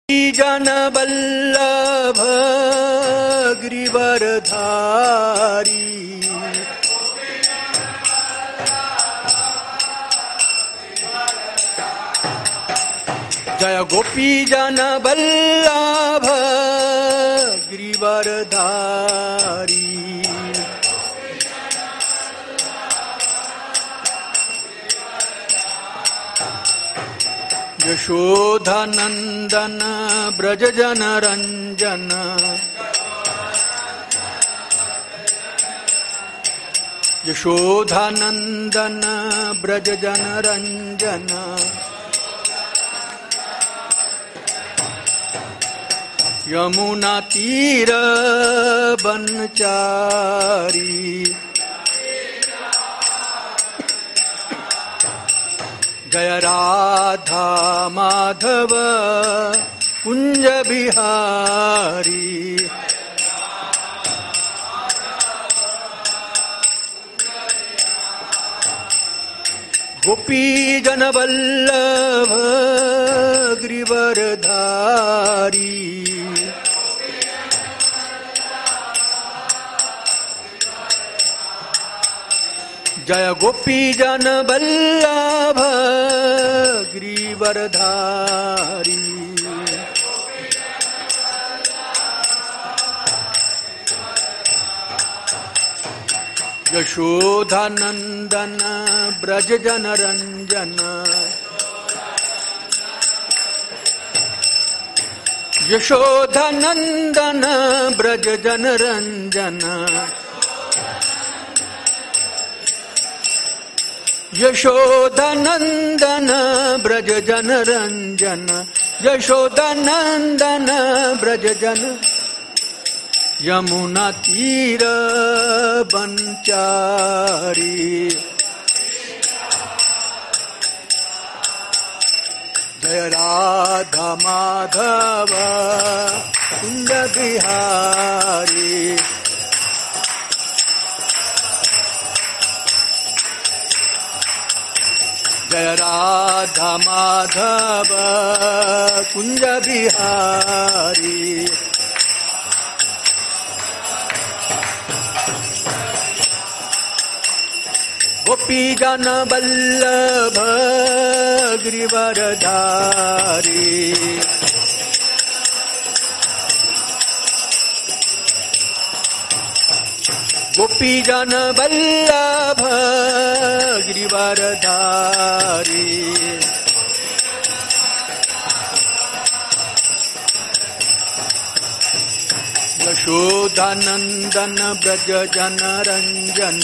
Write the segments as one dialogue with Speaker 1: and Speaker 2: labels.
Speaker 1: जन वल्लभ गिरिवरधारी जय गोपी जन वल्लभ गिरिवरधारी यशोधनंदन ब्रज जन रंजन यशोधनंदन ब्रज जन रंजन यमुना तीर बनचारी जय राधा माधव कुंज बिहारी गोपी जन वल्लभ गिरिवरधारी जय गोपी जन वल्लभ गिरिवरधारी यशोधनंदन ब्रज जन रंजन यशोधनंदन ब्रज जन रंजन यशोधनंदन ब्रज जन रंजन यशोधनंदन ब्रज जन यमुना तीर बनचारी जय राधा माधव कुंज बिहारी जय राधा माधव कुंज बिहारी गोपी जन वल्लभ गिरिवरधारी गोपी जन वल्लभ गिरिवरधारी यशोधनंदन ब्रज जन रंजन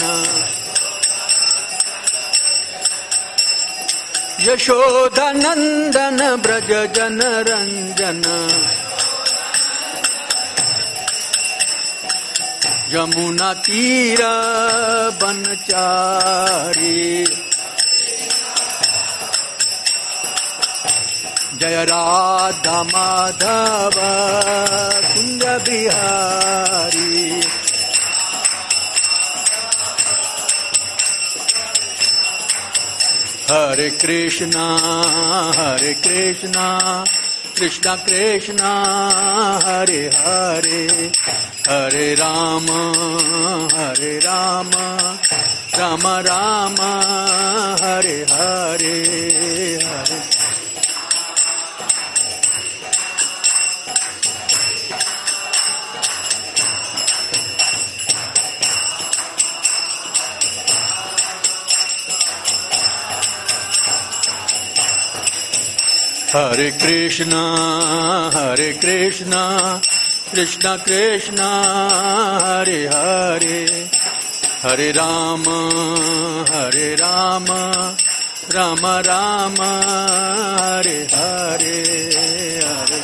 Speaker 1: यशोधनंदन ब्रज जन रंजन यमुना तीर बनचारी जय राधा माधव कुंज बिहारी हरे कृष्णा कृष्णा कृष्णा हरे हरे हरे राम राम राम हरे हरे हरे हरे कृष्णा कृष्णा कृष्णा हरे हरे हरे राम राम राम हरे हरे हरे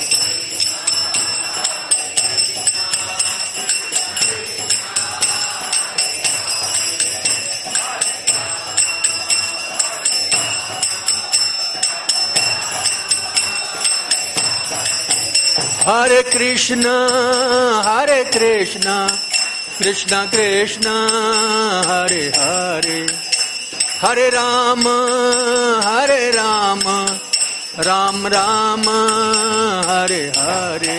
Speaker 1: हरे कृष्णा कृष्णा कृष्णा हरे हरे हरे राम राम राम हरे हरे।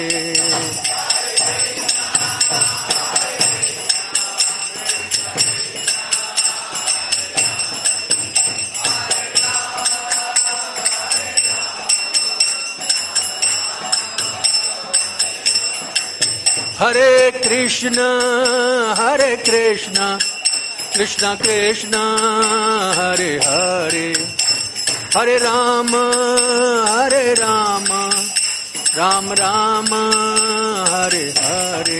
Speaker 1: हरे कृष्ण कृष्ण कृष्ण हरे हरे, हरे राम राम राम हरे हरे।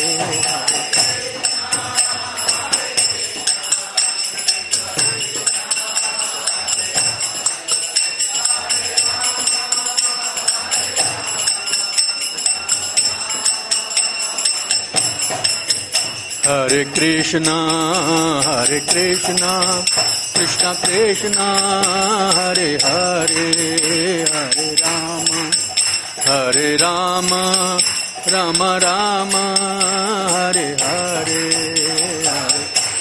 Speaker 1: हरे कृष्ण कृष्ण कृष्ण हरे हरे, हरे राम राम राम हरे हरे, हरे।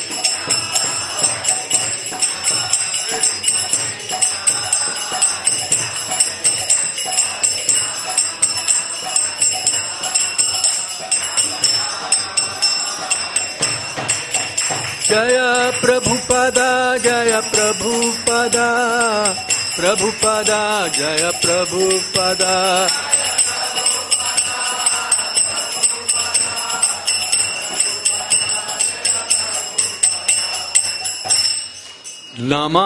Speaker 1: जय प्रभुपदा जय प्रभुपदा, प्रभुपदा जय प्रभुपदा। नमो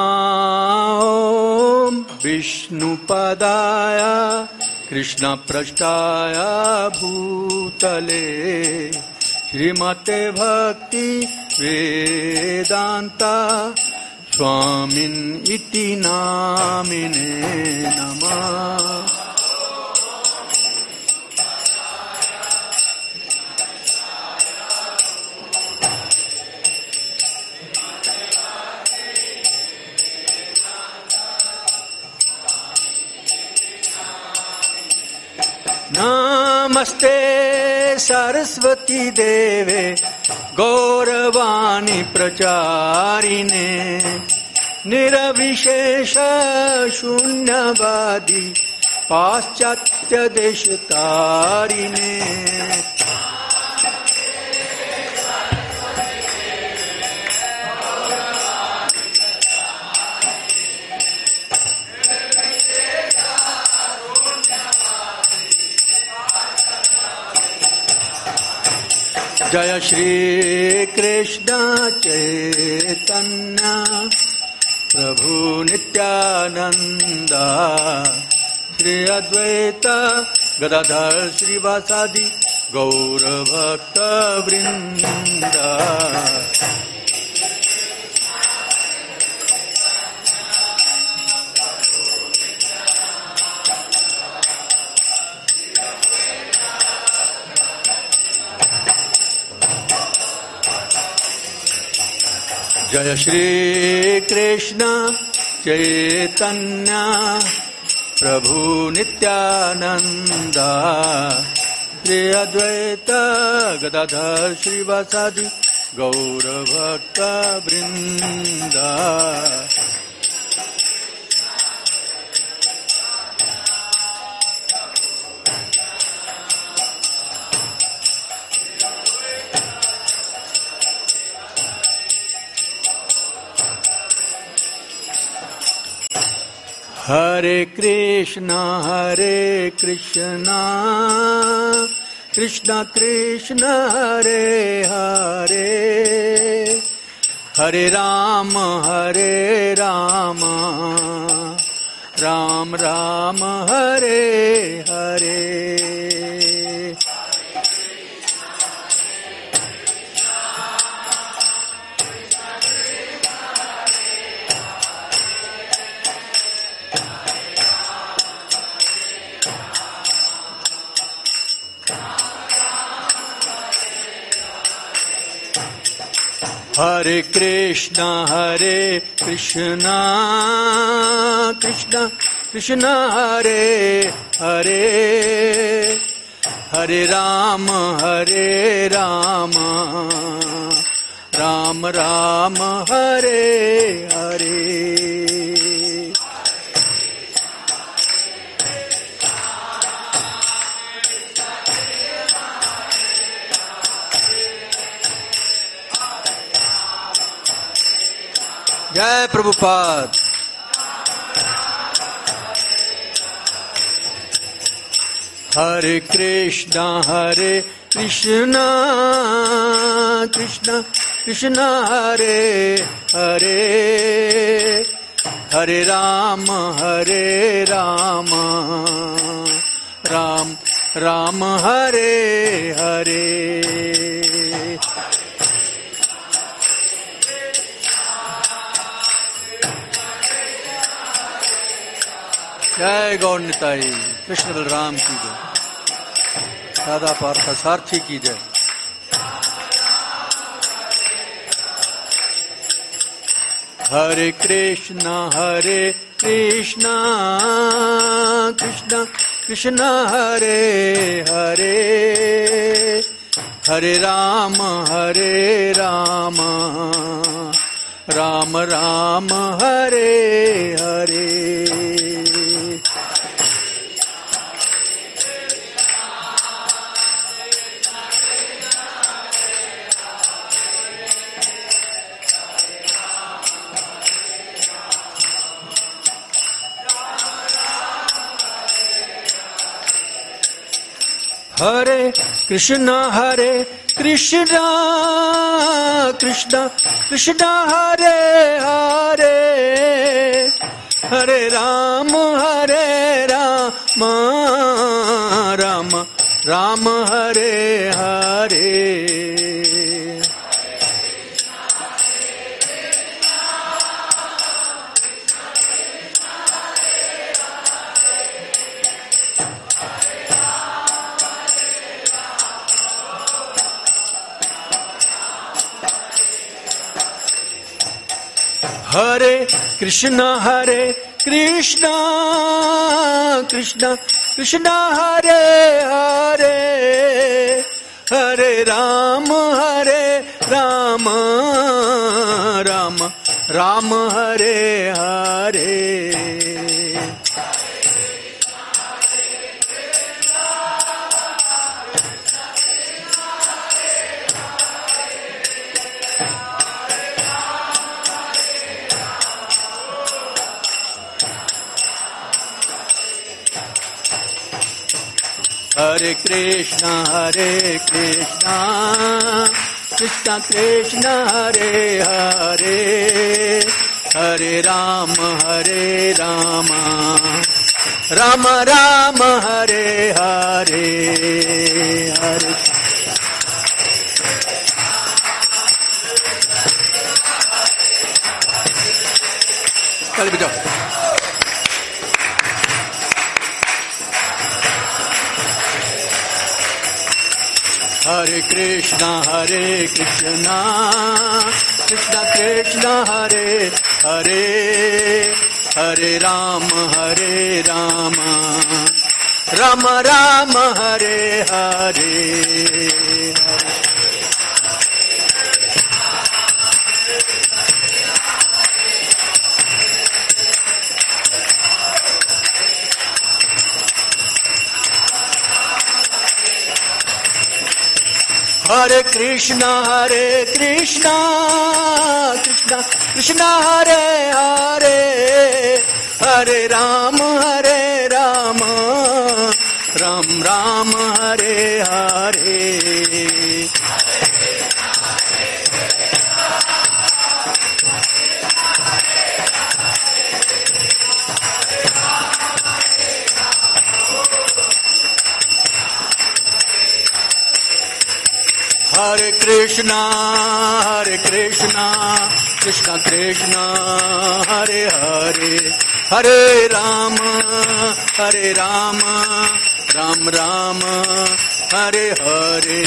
Speaker 1: विष्णुपदाय कृष्णपृष्ठाय भूतले, श्रीमते भक्ति वेदांता स्वामिन् इति नामिने नमः। नमस्ते सरस्वती देवे गौरवाणी प्रचारिणे, निरविशेष शून्यवादी पाश्चात्य देशतारिणे। जय श्री कृष्ण चैतन्य प्रभु नित्यानंद, श्री अद्वैत गदाधर श्रीवासादि गौर भक्त वृंद। जय श्री कृष्ण चैतन्य प्रभु नित्यानंद, श्री अद्वैत गदाधर श्रीवासादि गौर भक्त वृंद। हरे कृष्ण कृष्ण कृष्ण हरे हरे, हरे राम राम राम हरे हरे। हरे कृष्ण कृष्ण कृष्ण हरे हरे, हरे राम राम राम हरे हरे। जय प्रभुपाद। हरे कृष्णा कृष्णा कृष्णा हरे हरे, हरे राम राम राम हरे हरे। जय गौर निताई, कृष्ण बलराम की जय, दादा पार्थ सारथी की जय। हरे कृष्णा कृष्णा कृष्णा हरे हरे, हरे राम राम राम हरे हरे। हरे कृष्णा कृष्णा कृष्णा हरे हरे, हरे राम राम राम हरे हरे। हरे कृष्णा कृष्णा कृष्णा हरे हरे, हरे राम राम हरे हरे। हरे कृष्णा कृष्णा कृष्णा हरे हरे, हरे राम राम राम हरे हरे हरे। चल बजाओ। हरे कृष्णा कृष्णा कृष्णा हरे हरे, हरे राम राम राम हरे हरे हरे। हरे कृष्णा कृष्णा कृष्णा हरे हरे, हरे राम राम राम हरे हरे। हरे कृष्णा कृष्णा कृष्णा हरे हरे, हरे राम राम राम हरे हरे।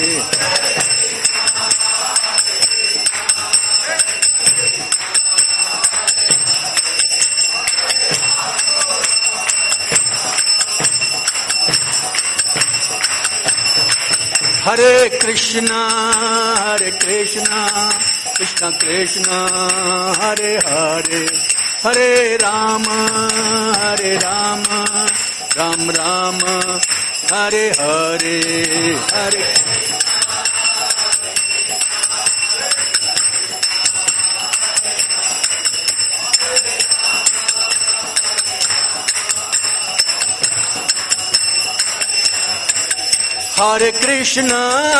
Speaker 1: हरे कृष्णा कृष्णा कृष्णा हरे हरे, हरे राम राम राम हरे हरे हरे। Hare Krishna,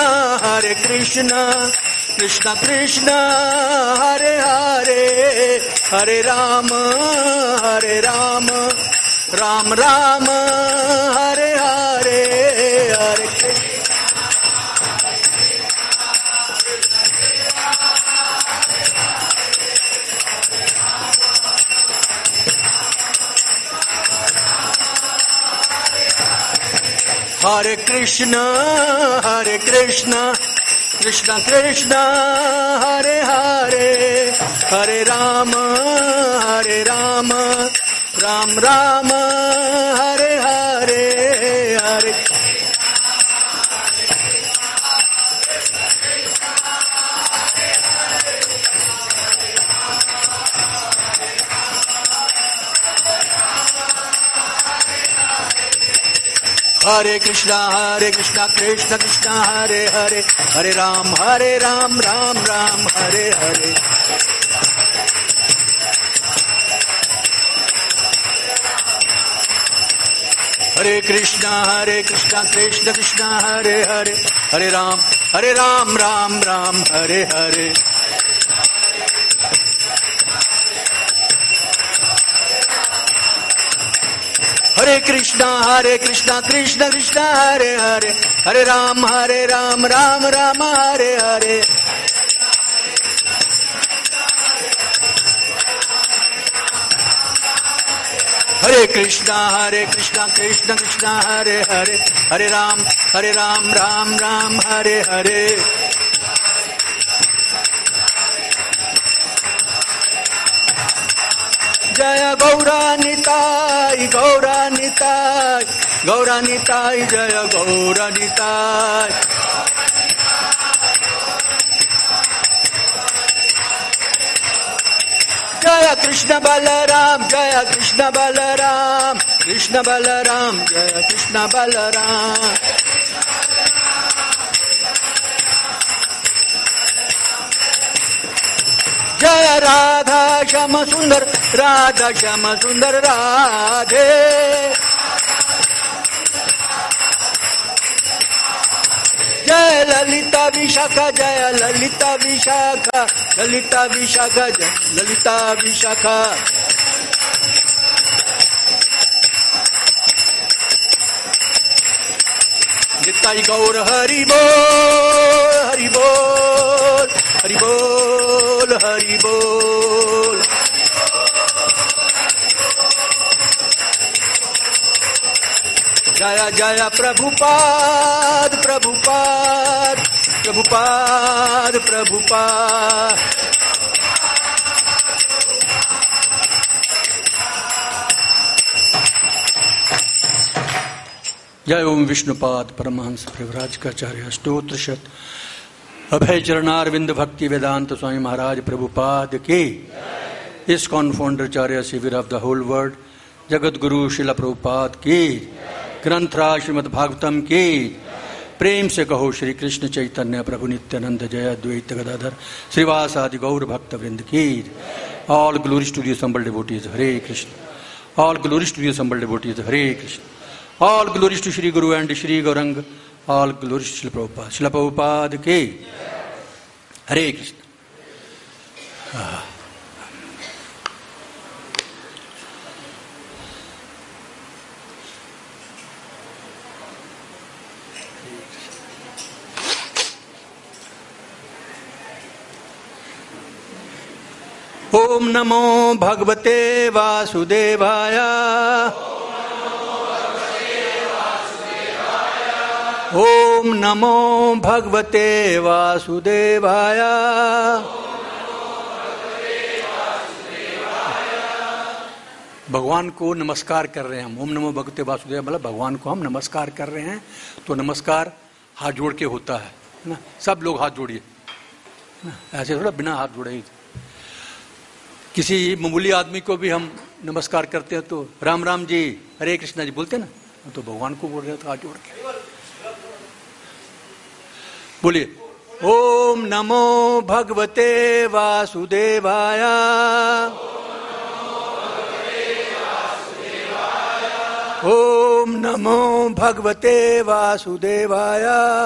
Speaker 1: Krishna Krishna, Hare Hare, Hare Rama, Ram Ram, Hare Hare, Hare Krishna. Hare Krishna, Krishna Krishna, Hare Hare, Hare Rama, Ram Ram, Hare Hare, Hare. Hare Krishna, Krishna Krishna, Hare Hare, Hare Ram, Ram Ram, Hare Hare. Hare Krishna, Krishna Krishna, Hare Hare, Hare Ram, Ram Ram, Hare Hare. Hare Krishna, Krishna Krishna, Hare Hare, Hare Ram, Ram Ram, Hare Hare. Hare Krishna, Krishna Hare Hare, Hare Ram, Ram Hare Hare. Jaya Gaura Nitai, Gaura Nitai, Gaura Nitai, Jaya Gaura Nitai. Jaya Krishna Balaram, Jaya Krishna Balaram, Krishna Balaram, Jaya Krishna Balaram. Jaya Radha Shama Sundar, Radha Shama Sundar Radhe. Jaya Lalita Vishakha, Jaya Lalita Vishakha, Lalita Vishakha, Jaya Lalita Vishakha. Nitai Gaur Hari Bol, Hari Bol, Hari Bol, Hari Bol. Jaya Jaya Prabhupada, Prabhupada, Prabhupada, Prabhupada. जय ओम विष्णुपाद परमहंस परिव्राजकाचार्य स्तोत्र शत अभय चरणारविंद भक्ति वेदांत स्वामी महाराज प्रभुपाद के इस कॉन्फाउंडरचार्य शिविर of the whole world Jagat Guru शिला प्रभुपाद की ग्रंथराज श्रीमद् भागवतम की प्रेम से कहो श्री कृष्ण चैतन्य प्रभु नित्यानंद जय द्वैत गदाधर श्रीवास आदि गौर भक्त वृंद की all glories to the assembled devotees Hare Krishna all glories to the assembled devotees Hare Krishna all glories to Shri guru and Shri Gaurang all glories Shri Prabhupad Srila Prabhupad के हरे कृष्ण। ओम नमो भगवते वासुदेवाय ओम नमो भगवते वासुदेवाय भगवान को नमस्कार कर रहे हैं हम। ओम नमो भगवते वासुदेवाय मतलब भगवान को हम नमस्कार कर रहे हैं। तो नमस्कार हाथ जोड़ के होता है ना। सब लोग हाथ जोड़िए ना, ऐसे थोड़ा बिना हाथ जोड़े। किसी मामूली आदमी को भी हम नमस्कार करते हैं तो राम राम जी हरे कृष्णा जी बोलते ना, तो भगवान को बोल रहे तो हाथ जोड़ के बोलिए ओम नमो भगवते वासुदेवाय ओम ओम नमो भगवते वासुदेवाय।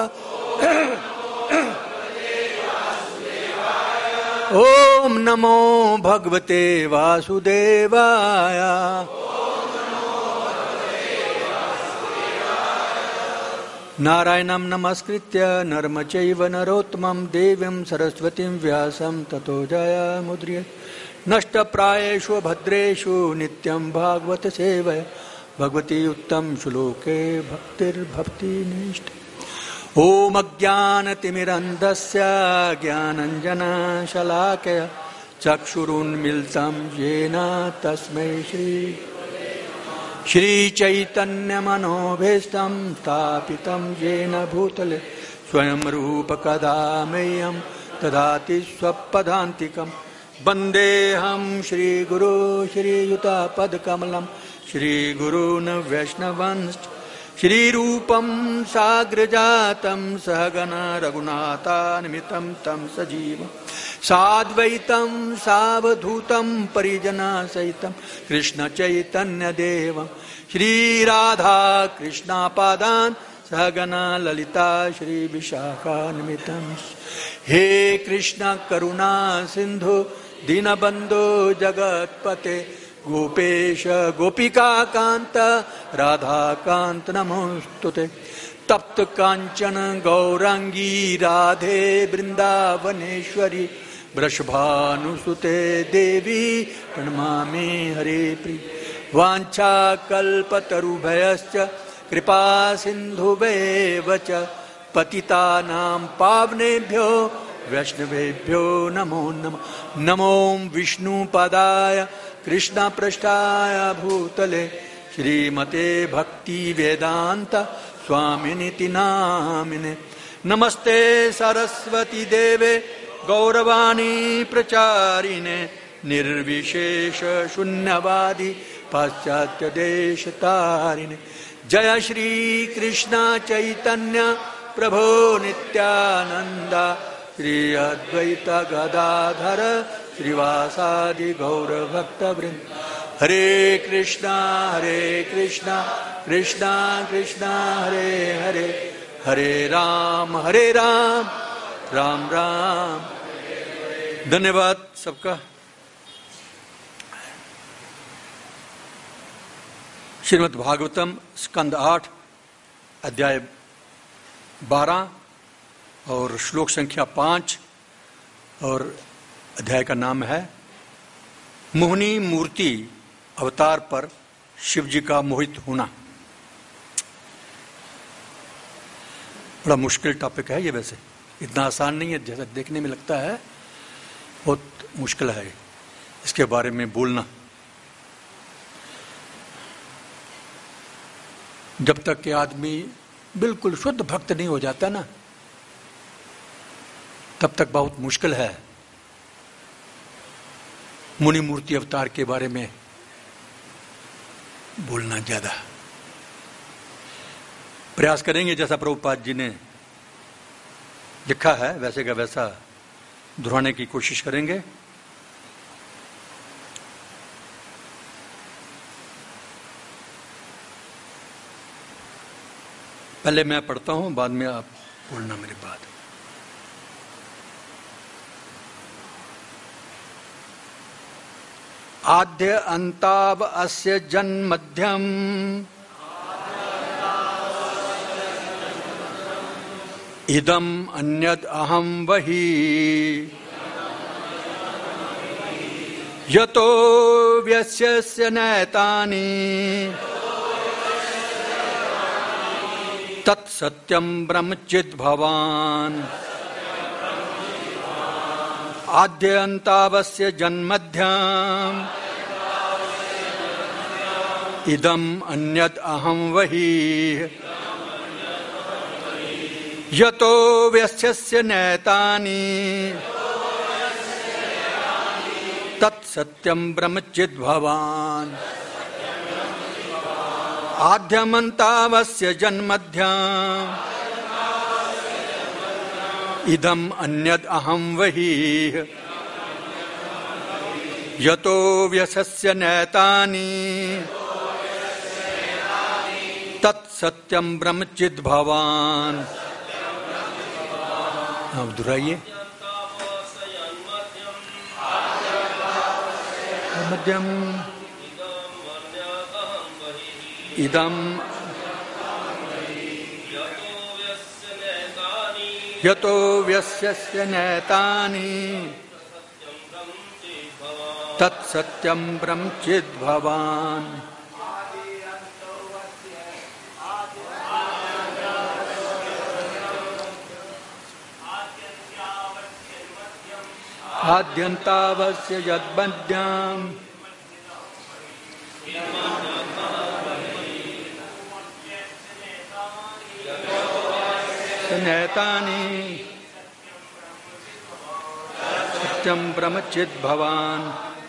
Speaker 1: ओम नमो भगवते वासुदेवाय। नारायणं नमस्कृत्य नरं चैव नरोत्तमं देवीं सरस्वतीं व्यासं ततो जयमुदीरयेत्। नष्टप्रायेषु भद्रेषु नित्यं भागवत सेवया भगवती उत्तम श्लोके भक्तिर्भक्तिनिष्ठ। ओम अज्ञानतिमिरन्धस्य ज्ञानाञ्जनशलाकया चक्षुरुन्मीलितं येन तस्मै श्रीचैतन्यमनोभीष्टं स्थापितं येन भूतले स्वयं रूपकदा मह्यं ददाति स्वपदान्तिकं। वन्देऽहं श्रीगुरो श्रीयुतापदकमलं श्रीगुरून् वैष्णवांश्च। श्रीरूपं साग्रजातं सहगणा रघुनाथान्वितं तं सजीवं साद्वैतं सावधूतं परिजनसहितं कृष्णचैतन्यदेवं श्रीराधा कृष्णपादान् सहगणा ललिता श्रीविशाखान्वितं। हे कृष्ण करुणा सिंधु दीनबन्धो जगत्पते गोपेश गोपिका कांत राधा कांत नमोस्तुते। तप्त कांचन गौरांगी राधे वृंदावनेश्वरी वृषभानुसुते देवी प्रणमामि हरे प्रिय। वांछा कल्पतरुभयश्च कृपा सिन्धुभ्येव च पतितानां पावनेभ्यो वैष्णवेभ्यो नमो नमः। नमो विष्णुपदाय कृष्ण पृष्ठाय भूतले श्रीमते भक्ति वेदांत स्वामिनिति नामिने। नमस्ते सरस्वती देवे गौरवाणी प्रचारिणे निर्विशेष शून्यवादी पाश्चात्य देश तारिणे। जय श्री कृष्ण चैतन्य प्रभो नित्यानंद श्री अद्वैत गदाधर श्रीवासादि गौर भक्त वृंद। हरे कृष्णा कृष्णा कृष्णा हरे हरे हरे राम राम राम। धन्यवाद सबका। श्रीमद् भागवतम स्कंद 8 अध्याय 12 और श्लोक संख्या 5 और अध्याय का नाम है मोहिनी मूर्ति अवतार पर शिव जी का मोहित होना। बड़ा मुश्किल टॉपिक है ये, वैसे इतना आसान नहीं है जैसा देखने में लगता है, बहुत मुश्किल है इसके बारे में बोलना। जब तक कि आदमी बिल्कुल शुद्ध भक्त नहीं हो जाता ना, तब तक बहुत मुश्किल है मुनि मूर्ति अवतार के बारे में बोलना। ज्यादा प्रयास करेंगे जैसा प्रभुपाद जी ने लिखा है वैसे का वैसा दोहराने की कोशिश करेंगे। पहले मैं पढ़ता हूं, बाद में आप बोलना मेरे बाद। आद्य अंताव अस्य जन्मध्यम इदम अन्यद अहम वही यतो व्यस्यस्य नैतानि तत्सत्यं ब्रह्मचित् भवान्। आद्यन्तावस्य जन्मध्यम् इदम् अन्यद् अहं वही यतो व्यस्यस्य नैतानि तत्सत्यं ब्रह्मचित् भवान्। आद्यमन्तावस्य जन्मध्यम् इदम् अन्यद् अहं वही यतो व्यस्यस्य नैतानि तत्सत्यम ब्रह्म चिद भवान। अब दोहराइए। मध्यम इदम यतो व्यस्य नैतानि तत्सत्यम ब्रह्म चिद भवान। आद्यन्तावस्य यद्मध्यम् नैतानि सत्यं ब्रह्म चित् भवान्।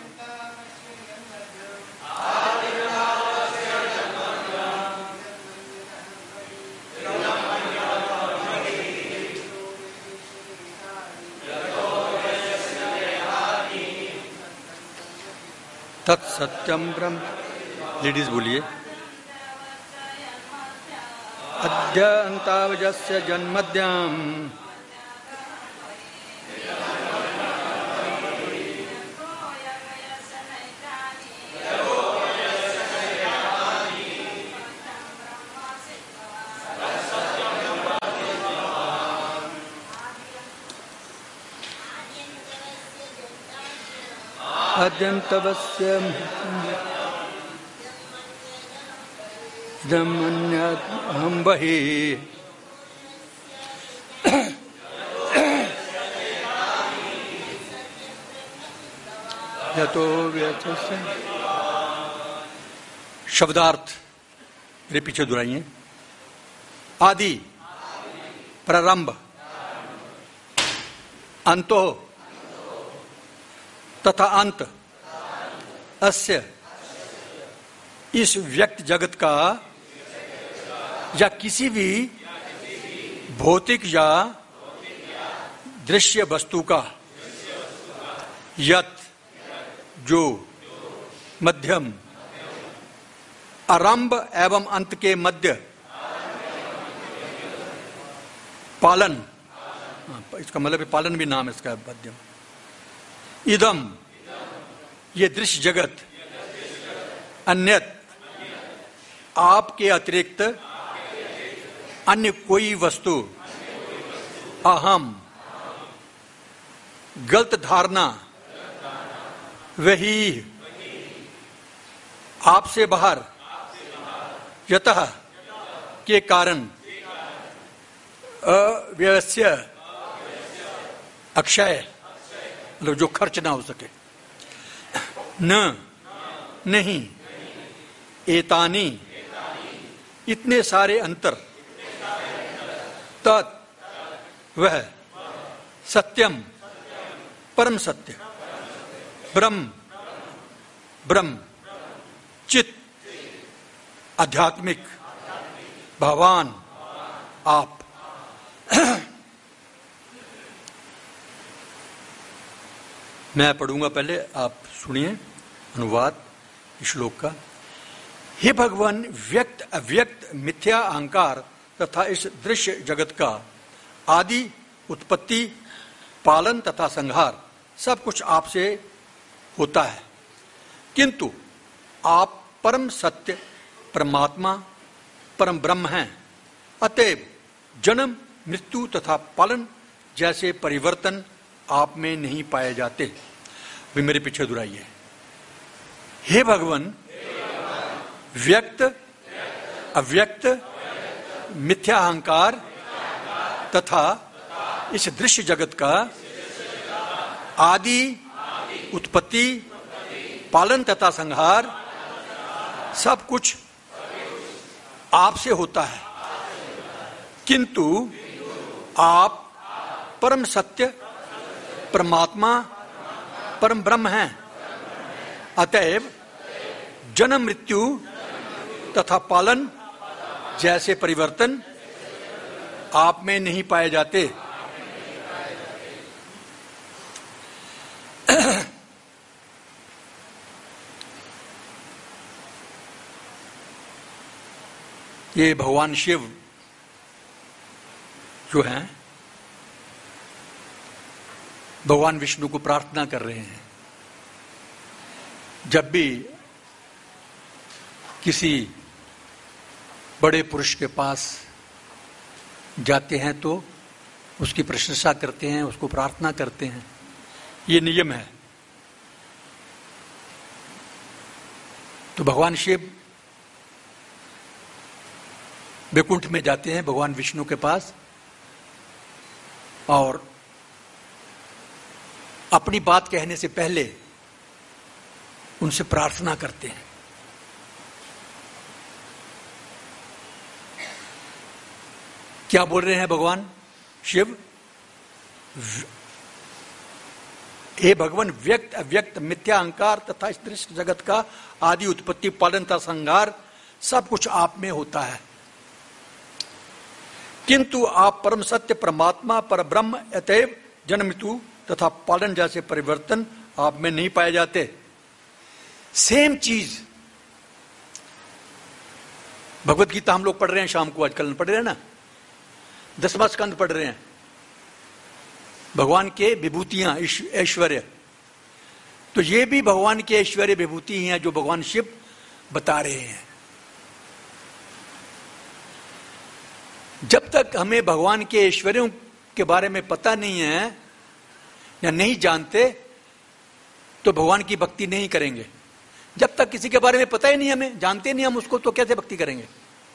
Speaker 1: तत्सत्यम ब्रह्म। लेडीज बोलिए। अद्य अन्तावजस्य जन्मद्याम् अद्यन्तवस्य हम बहि यतो व्यथस्य। शब्दार्थ मेरे पीछे दोहराइए। आदि, प्रारंभ, अंतो तथा अंत, अस्य इस व्यक्त जगत का या किसी भी भौतिक या दृश्य वस्तु का यत जो मध्यम आरंभ एवं अंत के मध्य पालन, इसका मतलब पालन भी नाम इसका मध्यम। इदम ये दृश्य जगत अन्यत आपके अतिरिक्त अन्य कोई वस्तु अहम गलत धारणा वही आपसे बाहर यतः के कारण अव्यवस्य अक्षय मतलब जो खर्च ना हो सके। न नहीं एतानी इतने सारे अंतर तत् वह सत्यम परम सत्य ब्रह्म ब्रह्म चित आध्यात्मिक भगवान आप। मैं पढ़ूंगा, पहले आप सुनिए अनुवाद श्लोक का। हे भगवान, व्यक्त अव्यक्त मिथ्या अहंकार तथा इस दृश्य जगत का आदि उत्पत्ति पालन तथा संहार सब कुछ आपसे होता है, किंतु आप परम सत्य परमात्मा परम ब्रह्म हैं। अतएव जन्म मृत्यु तथा पालन जैसे परिवर्तन आप में नहीं पाए जाते। भी मेरे पीछे दोहराइए। हे भगवान, व्यक्त अव्यक्त मिथ्या अहंकार तथा इस दृश्य जगत का आदि उत्पत्ति पालन तथा संहार सब कुछ आपसे होता है, किंतु आप परम सत्य परमात्मा परम ब्रह्म हैं। अतएव जन्म मृत्यु तथा पालन जैसे परिवर्तन आप में नहीं पाए जाते। ये भगवान शिव जो हैं भगवान विष्णु को प्रार्थना कर रहे हैं। जब भी किसी बड़े पुरुष के पास जाते हैं तो उसकी प्रशंसा करते हैं, उसको प्रार्थना करते हैं, ये नियम है। तो भगवान शिव वैकुंठ में जाते हैं भगवान विष्णु के पास और अपनी बात कहने से पहले उनसे प्रार्थना करते हैं। क्या बोल रहे हैं भगवान शिव? हे भगवान, व्यक्त अव्यक्त मिथ्या अहंकार तथा दृश्य जगत का आदि उत्पत्ति पालन तथा संहार सब कुछ आप में होता है, किंतु आप परम सत्य परमात्मा पर ब्रह्म अतएव जन्म मृत्यु तथा पालन जैसे परिवर्तन आप में नहीं पाए जाते। सेम चीज भगवत गीता हम लोग पढ़ रहे हैं शाम को, आजकल पढ़ रहे हैं ना, 10वां स्कंद पढ़ रहे हैं, भगवान के विभूतियां ऐश्वर्य। तो ये भी भगवान के ऐश्वर्य विभूति ही हैं जो भगवान शिव बता रहे हैं। जब तक हमें भगवान के ऐश्वर्यों के बारे में पता नहीं है या नहीं जानते तो भगवान की भक्ति नहीं करेंगे। जब तक किसी के बारे में पता ही नहीं, हमें जानते नहीं हम उसको, तो कैसे भक्ति करेंगे?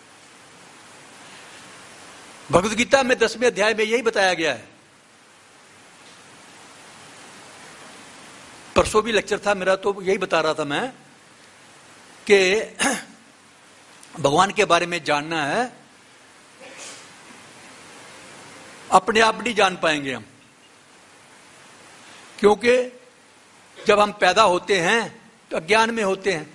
Speaker 1: भगवद गीता में 10वें अध्याय में यही बताया गया है। परसों भी लेक्चर था मेरा, तो यही बता रहा था मैं कि भगवान के बारे में जानना है, अपने आप नहीं जान पाएंगे हम, क्योंकि जब हम पैदा होते हैं तो अज्ञान में होते हैं,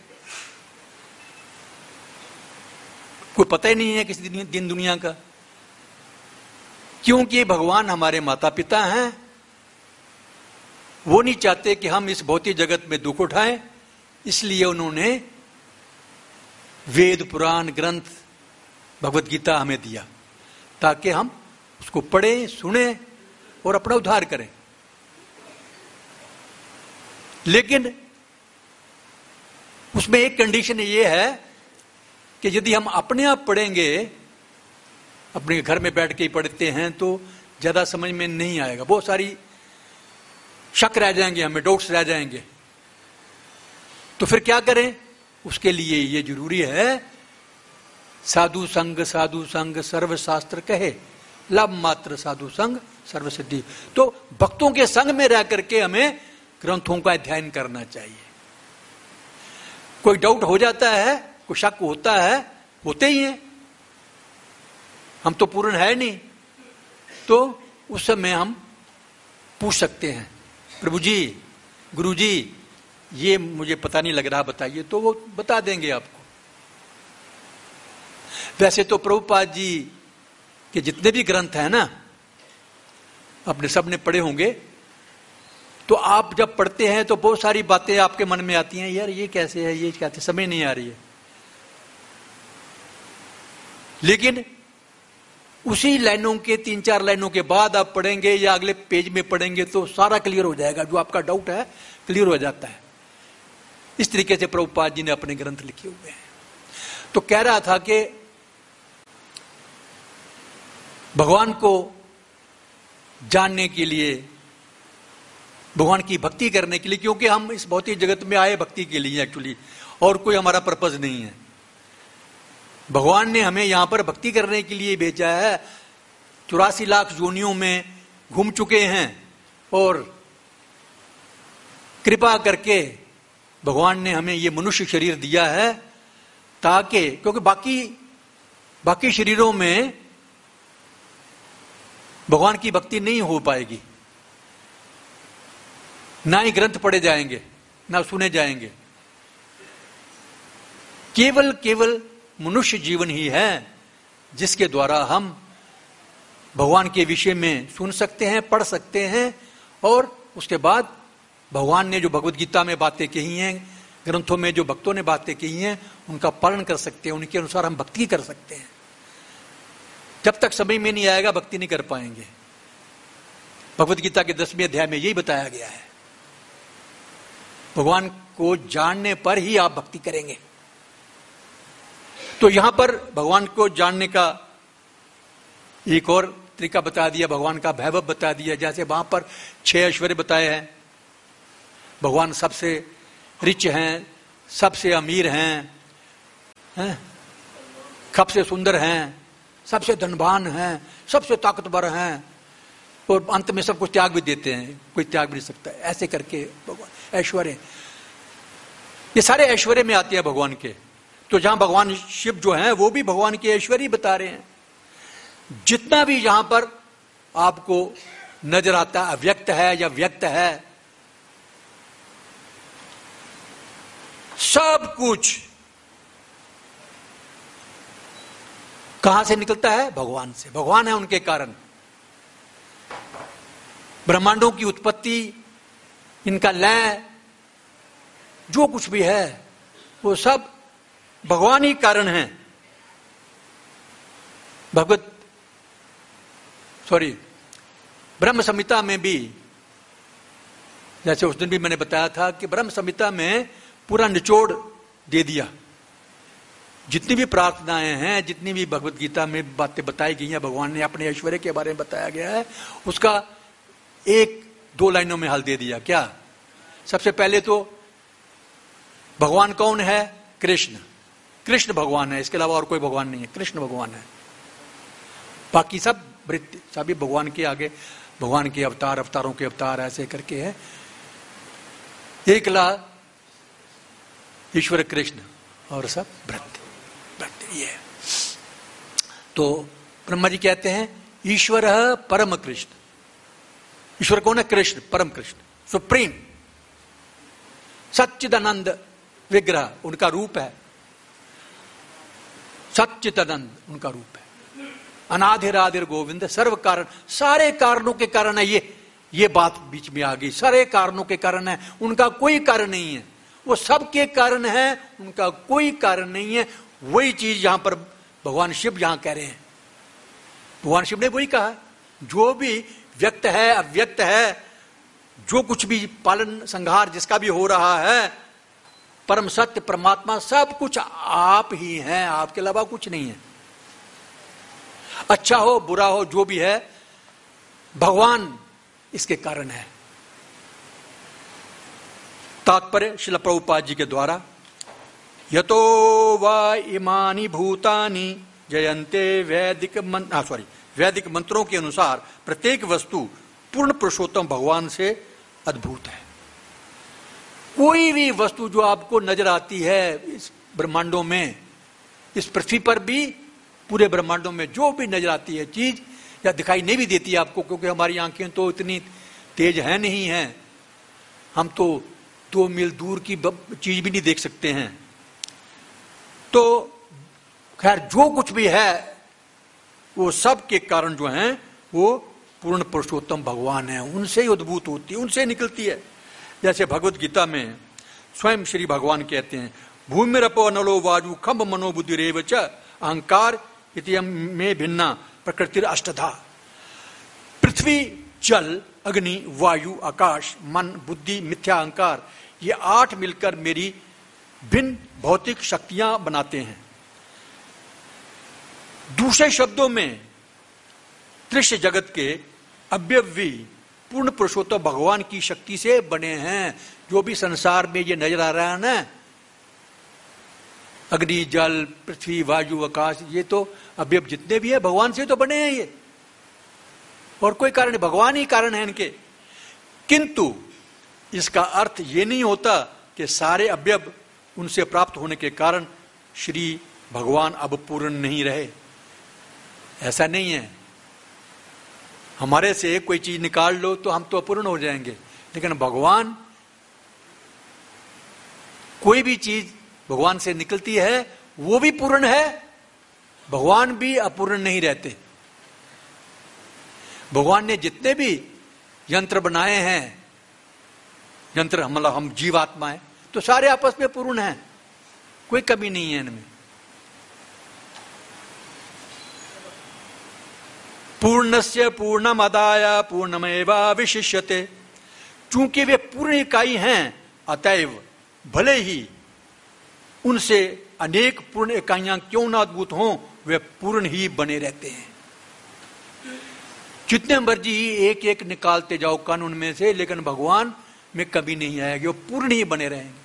Speaker 1: कोई पता ही नहीं है किसी दिन दुनिया का। क्योंकि भगवान हमारे माता पिता हैं, वो नहीं चाहते कि हम इस भौतिक जगत में दुख उठाएं, इसलिए उन्होंने वेद पुराण ग्रंथ भगवत गीता हमें दिया ताकि हम उसको पढ़ें, सुने और अपना उद्धार करें। लेकिन उसमें एक कंडीशन ये है कि यदि हम अपने आप पढ़ेंगे, अपने घर में बैठ के ही पढ़ते हैं, तो ज्यादा समझ में नहीं आएगा, बहुत सारी शक रह जाएंगे, हमें डाउट्स रह जाएंगे। तो फिर क्या करें? उसके लिए ये जरूरी है साधु संग सर्व शास्त्र कहे, लाभ मात्र साधु संग सर्व सिद्धि। तो भक्तों के संग में रह करके हमें ग्रंथों का अध्ययन करना चाहिए। कोई डाउट हो जाता है, कोई शक होता है, होते ही है, हम तो पूर्ण है नहीं, तो उस समय हम पूछ सकते हैं, प्रभु जी, गुरु जी, ये मुझे पता नहीं लग रहा, बताइए, तो वो बता देंगे आपको। वैसे तो प्रभुपाद जी के जितने भी ग्रंथ हैं ना, अपने सबने पढ़े होंगे, तो आप जब पढ़ते हैं तो बहुत सारी बातें आपके मन में आती हैं, यार ये कैसे है, ये कैसे, समझ नहीं आ रही है। लेकिन उसी लाइनों के 3-4 लाइनों के बाद आप पढ़ेंगे या अगले पेज में पढ़ेंगे तो सारा क्लियर हो जाएगा, जो आपका डाउट है क्लियर हो जाता है। इस तरीके से प्रभुपाद जी ने अपने ग्रंथ लिखे हुए हैं। तो कह रहा था कि भगवान को जानने के लिए, भगवान की भक्ति करने के लिए, क्योंकि हम इस भौतिक जगत में आए भक्ति के लिए एक्चुअली, और कोई हमारा पर्पज नहीं है। भगवान ने हमें यहां पर भक्ति करने के लिए भेजा है। 84 लाख योनियों में घूम चुके हैं और कृपा करके भगवान ने हमें ये मनुष्य शरीर दिया है ताकि, क्योंकि बाकी शरीरों में भगवान की भक्ति नहीं हो पाएगी, ना ही ग्रंथ पढ़े जाएंगे, ना सुने जाएंगे। केवल मनुष्य जीवन ही है जिसके द्वारा हम भगवान के विषय में सुन सकते हैं, पढ़ सकते हैं, और उसके बाद भगवान ने जो भगवत गीता में बातें कही हैं, ग्रंथों में जो भक्तों ने बातें कही हैं, उनका पालन कर सकते हैं, उनके अनुसार हम भक्ति कर सकते हैं। जब तक समय में नहीं आएगा भक्ति नहीं कर पाएंगे। भगवत गीता के 10वें अध्याय में यही बताया गया है। भगवान को जानने पर ही आप भक्ति करेंगे। तो यहां पर भगवान को जानने का एक और तरीका बता दिया, भगवान का वैभव बता दिया। जैसे वहां पर 6 ऐश्वर्य बताए हैं, भगवान सबसे रिच हैं, सबसे अमीर हैं, सबसे सुंदर हैं, सबसे धनवान हैं, सबसे ताकतवर हैं, और अंत में सब कुछ त्याग भी देते हैं, कोई त्याग भी नहीं सकता। ऐसे करके भगवान ऐश्वर्य, ये सारे ऐश्वर्य में आते हैं भगवान के। तो जहां भगवान शिव जो हैं वो भी भगवान के ऐश्वर्य बता रहे हैं। जितना भी यहां पर आपको नजर आता है, अव्यक्त है या व्यक्त है, सब कुछ कहां से निकलता है? भगवान से। भगवान है उनके कारण। ब्रह्मांडों की उत्पत्ति, इनका लय, जो कुछ भी है वो सब भगवान ही कारण है। ब्रह्म संहिता में भी, जैसे उस दिन भी मैंने बताया था कि ब्रह्म संहिता में पूरा निचोड़ दे दिया। जितनी भी प्रार्थनाएं हैं, जितनी भी भगवत गीता में बातें बताई गई हैं, भगवान ने अपने ऐश्वर्य के बारे में बताया गया है, उसका 1-2 लाइनों में हल दे दिया। क्या? सबसे पहले तो भगवान कौन है? कृष्ण। कृष्ण भगवान है, इसके अलावा और कोई भगवान नहीं है, कृष्ण भगवान है। बाकी सब वृत्ति सभी भगवान के आगे, भगवान के अवतार, अवतारों के अवतार ऐसे करके है। एकला ईश्वर कृष्ण और सब वृत्ति ये है। तो ब्रह्मा जी कहते हैं ईश्वर परम कृष्ण। ईश्वर कौन है? कृष्ण, परम कृष्ण, सुप्रीम, सच्चिदानंद विग्रह उनका रूप है। सच्चिदानंद उनका रूप है। अनाधिराधिर गोविंद, सर्व कारण, सारे कारणों के कारण है। ये बात बीच में आ गई। सारे कारणों के कारण है, उनका कोई कारण नहीं है। वो सबके कारण है, उनका कोई कारण नहीं है। वही चीज यहां पर भगवान शिव यहां कह रहे हैं। भगवान शिव ने वही कहा, जो भी व्यक्त है, अव्यक्त है, जो कुछ भी पालन संहार जिसका भी हो रहा है, परम सत्य परमात्मा, सब कुछ आप ही हैं, आपके अलावा कुछ नहीं है। अच्छा हो बुरा हो जो भी है, भगवान इसके कारण है। तात्पर्य श्रील प्रभुपाद जी के द्वारा, यतो वा इमानि भूतानि जयन्ते वैदिक मंत्रों के अनुसार प्रत्येक वस्तु पूर्ण पुरुषोत्तम भगवान से अद्भुत है। कोई भी वस्तु जो आपको नजर आती है इस ब्रह्मांडों में, इस पृथ्वी पर भी, पूरे ब्रह्मांडों में जो भी नजर आती है चीज, या दिखाई नहीं भी देती है आपको, क्योंकि हमारी आंखें तो इतनी तेज है नहीं हैं, हम तो 2 मील दूर की चीज भी नहीं देख सकते हैं। तो खैर जो कुछ भी है वो सब के कारण जो हैं वो पूर्ण पुरुषोत्तम भगवान है। उनसे ही उद्भूत होती है, उनसे निकलती है। जैसे भगवत गीता में स्वयं श्री भगवान कहते हैं, भूमिरपो नलो वायु खम्भ मनोबुद्धिरेव च अहंकार इत्ययं में भिन्ना प्रकृतिर अष्टधा। पृथ्वी, जल, अग्नि, वायु, आकाश, मन, बुद्धि, मिथ्या अहंकार, ये 8 मिलकर मेरी भिन्न भौतिक शक्तियां बनाते हैं। दूसरे शब्दों में दृश्य जगत के अव्यवी पूर्ण पुरुषोत्तम भगवान की शक्ति से बने हैं। जो भी संसार में ये नजर आ रहा है ना, अग्नि, जल, पृथ्वी, वायु, आकाश, ये तो अव्यव जितने भी है भगवान से तो बने हैं ये, और कोई कारण नहीं, भगवान ही कारण है इनके। किंतु इसका अर्थ ये नहीं होता कि सारे अव्यव उनसे प्राप्त होने के कारण श्री भगवान अब पूर्ण नहीं रहे। ऐसा नहीं है। हमारे से कोई चीज निकाल लो तो हम तो अपूर्ण हो जाएंगे, लेकिन भगवान, कोई भी चीज भगवान से निकलती है वो भी पूर्ण है, भगवान भी अपूर्ण नहीं रहते। भगवान ने जितने भी यंत्र बनाए हैं, यंत्र मतलब हम जीवात्मा है, तो सारे आपस में पूर्ण हैं, कोई कमी नहीं है इनमें। पूर्णस्य पूर्णमदाय पूर्णमेवावशिष्यते। चूंकि वे पूर्ण इकाई हैं, अतएव भले ही उनसे अनेक पूर्ण इकाइयां क्यों ना उद्भूत हों, वे पूर्ण ही बने रहते हैं। जितने मर्जी एक एक निकालते जाओ कानून में से, लेकिन भगवान में कभी नहीं आएगी, वो पूर्ण ही बने रहेंगे।